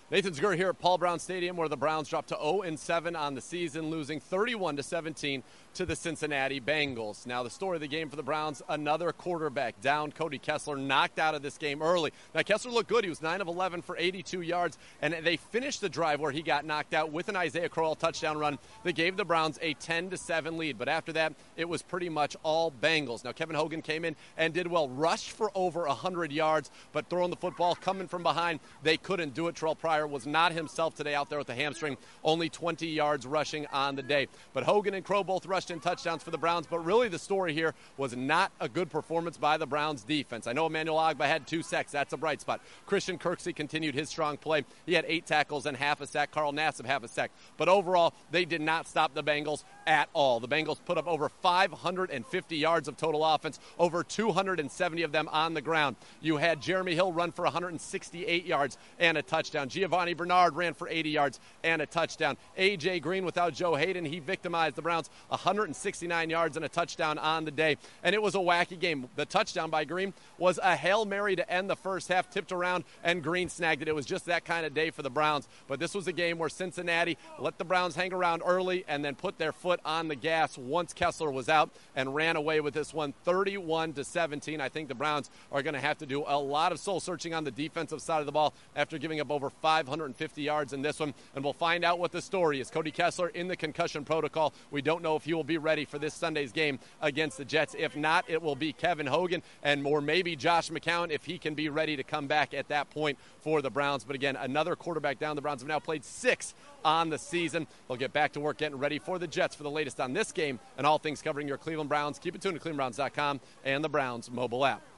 Nathan Zegura here at Paul Brown Stadium, where the Browns dropped to 0-7 on the season, losing 31-17 to the Cincinnati Bengals. Now, the story of the game for the Browns, another quarterback down. Cody Kessler knocked out of this game early. Now, Kessler looked good. He was 9 of 11 for 82 yards, and they finished the drive where he got knocked out with an Isaiah Crowell touchdown run that gave the Browns a 10-7 lead. But after that, it was pretty much all Bengals. Now, Kevin Hogan came in and did well, rushed for over 100 yards, but throwing the football, coming from behind, they couldn't do it. Terrell Pryor was not himself today out there with the hamstring, only 20 yards rushing on the day. But Hogan and Crow both rushed in touchdowns for the Browns, but really the story here was not a good performance by the Browns defense. I know Emmanuel Ogbah had 2 sacks. That's a bright spot. Christian Kirksey continued his strong play. He had 8 tackles and half a sack. Carl Nassib half a sack. But overall, they did not stop the Bengals at all. The Bengals put up over 550 yards of total offense, over 270 of them on the ground. You had Jeremy Hill run for 168 yards and a touchdown. Giovanni Bernard ran for 80 yards and a touchdown. A.J. Green without Joe Hayden, he victimized the Browns, 169 yards and a touchdown on the day. And it was a wacky game. The touchdown by Green was a Hail Mary to end the first half, tipped around, and Green snagged it. It was just that kind of day for the Browns. But this was a game where Cincinnati let the Browns hang around early and then put their foot on the gas once Kessler was out and ran away with this one 31-17. I think the Browns are going to have to do a lot of soul searching on the defensive side of the ball after giving up over 550 yards in this one, and we'll find out what the story is. Cody Kessler in the concussion protocol. We don't know if he will be ready for this Sunday's game against the Jets. If not, it will be Kevin Hogan or maybe Josh McCown if he can be ready to come back at that point for the Browns. But again, another quarterback down. The Browns have now played 6 on the season. They'll get back to work getting ready for the Jets for the latest on this game and all things covering your Cleveland Browns. Keep it tuned to clevelandbrowns.com and the Browns mobile app.